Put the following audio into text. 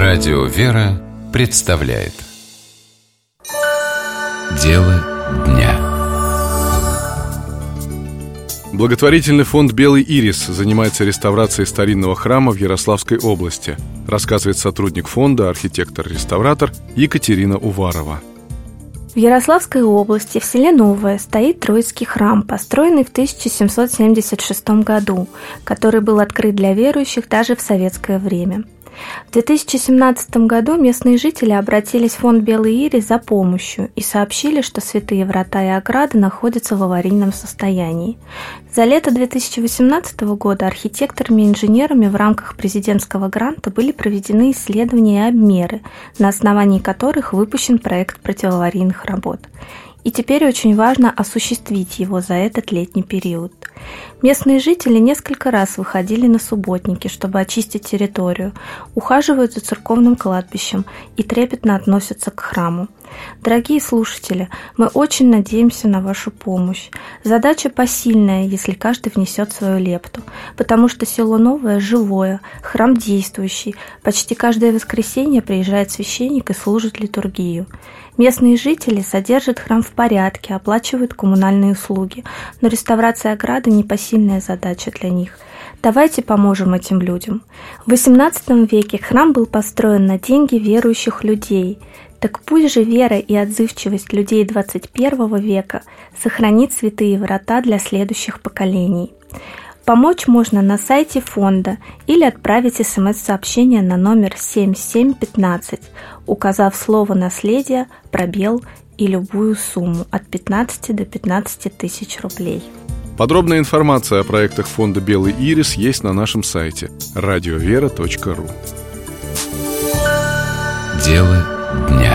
Радио «Вера» представляет Дело дня. Благотворительный фонд «Белый ирис» занимается реставрацией старинного храма в Ярославской области, рассказывает сотрудник фонда, архитектор-реставратор Екатерина Уварова. В Ярославской области, в селе Новое, стоит Троицкий храм, построенный в 1776 году, который был открыт для верующих даже в советское время. В 2017 году местные жители обратились в фонд «Белый ирис» за помощью и сообщили, что святые врата и ограды находятся в аварийном состоянии. За лето 2018 года архитекторами и инженерами в рамках президентского гранта были проведены исследования и обмеры, на основании которых выпущен проект противоаварийных работ. И теперь очень важно осуществить его за этот летний период. Местные жители несколько раз выходили на субботники, чтобы очистить территорию, ухаживают за церковным кладбищем и трепетно относятся к храму. Дорогие слушатели, мы очень надеемся на вашу помощь. Задача посильная, если каждый внесет свою лепту, потому что село Новое живое, храм действующий. Почти каждое воскресенье приезжает священник и служит литургию. Местные жители содержат храм в порядке, оплачивают коммунальные услуги, но реставрация ограды – непосильная задача для них. Давайте поможем этим людям. В XVIII веке храм был построен на деньги верующих людей. Так пусть же вера и отзывчивость людей XXI века сохранит святые врата для следующих поколений. Помочь можно на сайте фонда или отправить СМС-сообщение на номер 7715, указав слово «наследие», пробел и любую сумму от 15 до 15 тысяч рублей. Подробная информация о проектах фонда «Белый ирис» есть на нашем сайте радиовера.ру. Дело дня.